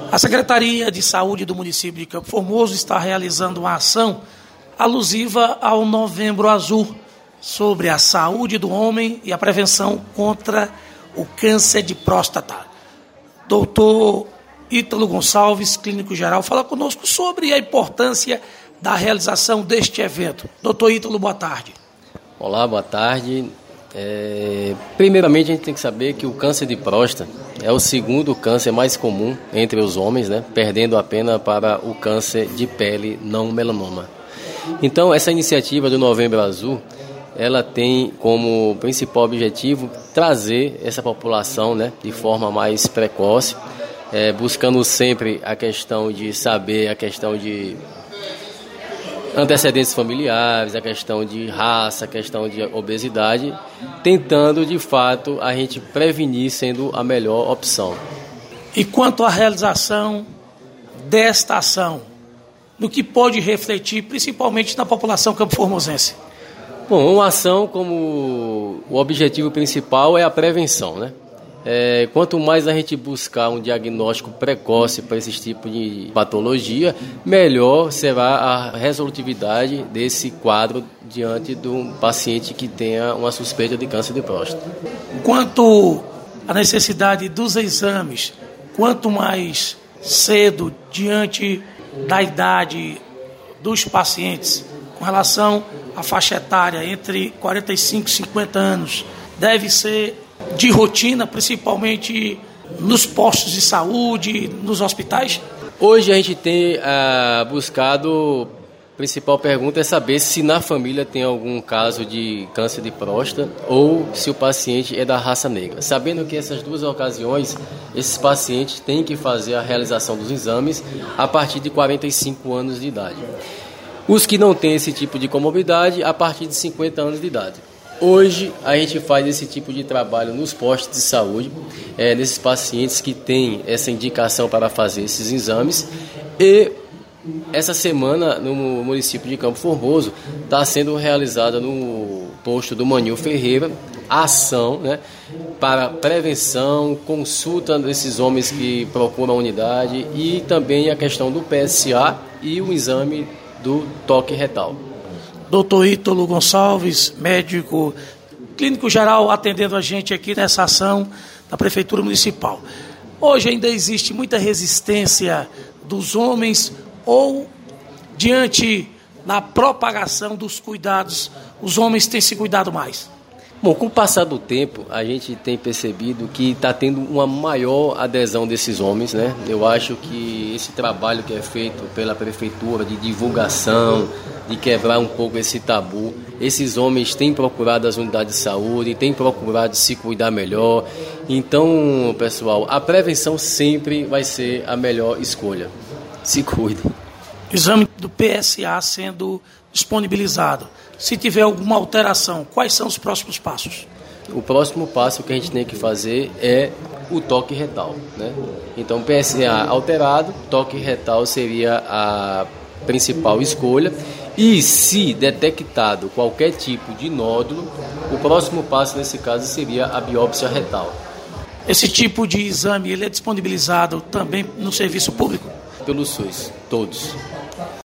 A Secretaria de Saúde do município de Campo Formoso está realizando uma ação alusiva ao Novembro Azul sobre a saúde do homem e a prevenção contra o câncer de próstata. Doutor Ítalo Gonçalves, clínico geral, fala conosco sobre a importância da realização deste evento. Doutor Ítalo, boa tarde. Olá, boa tarde. Primeiramente, a gente tem que saber que o câncer de próstata é o segundo câncer mais comum entre os homens, né? Perdendo apenas para o câncer de pele não melanoma. Então, essa iniciativa do Novembro Azul, ela tem como principal objetivo trazer essa população, né, de forma mais precoce, buscando sempre a questão de saber, a questão de antecedentes familiares, a questão de raça, a questão de obesidade, tentando de fato a gente prevenir sendo a melhor opção. E quanto à realização desta ação, no que pode refletir principalmente na população campo-formosense? Bom, uma ação como o objetivo principal é a prevenção, né? Quanto mais a gente buscar um diagnóstico precoce para esse tipo de patologia, melhor será a resolutividade desse quadro diante de um paciente que tenha uma suspeita de câncer de próstata. Quanto à necessidade dos exames, quanto mais cedo diante da idade dos pacientes, com relação à faixa etária entre 45 e 50 anos, deve ser de rotina, principalmente nos postos de saúde, nos hospitais? Hoje a gente tem buscado, a principal pergunta é saber se na família tem algum caso de câncer de próstata ou se o paciente é da raça negra. Sabendo que essas duas ocasiões, esses pacientes têm que fazer a realização dos exames a partir de 45 anos de idade. Os que não têm esse tipo de comorbidade, a partir de 50 anos de idade. Hoje a gente faz esse tipo de trabalho nos postos de saúde, nesses pacientes que têm essa indicação para fazer esses exames. E essa semana no município de Campo Formoso está sendo realizada no posto do Manil Ferreira a ação, né, para prevenção, consulta desses homens que procuram a unidade e também a questão do PSA e o exame do toque retal. Doutor Ítalo Gonçalves, médico clínico geral, atendendo a gente aqui nessa ação da Prefeitura Municipal. Hoje ainda existe muita resistência dos homens ou, diante da propagação dos cuidados, os homens têm se cuidado mais? Bom, com o passar do tempo, a gente tem percebido que está tendo uma maior adesão desses homens, né? Eu acho que esse trabalho que é feito pela Prefeitura de divulgação, de quebrar um pouco esse tabu, esses homens têm procurado as unidades de saúde, têm procurado se cuidar melhor. Então, pessoal, a prevenção sempre vai ser a melhor escolha. Se cuidem. Exame do PSA sendo disponibilizado. Se tiver alguma alteração, quais são os próximos passos? O próximo passo que a gente tem que fazer é o toque retal, né? Então, PSA alterado, toque retal seria a principal escolha. E se detectado qualquer tipo de nódulo, o próximo passo nesse caso seria a biópsia retal. Esse tipo de exame ele é disponibilizado também no serviço público? Pelo SUS, todos.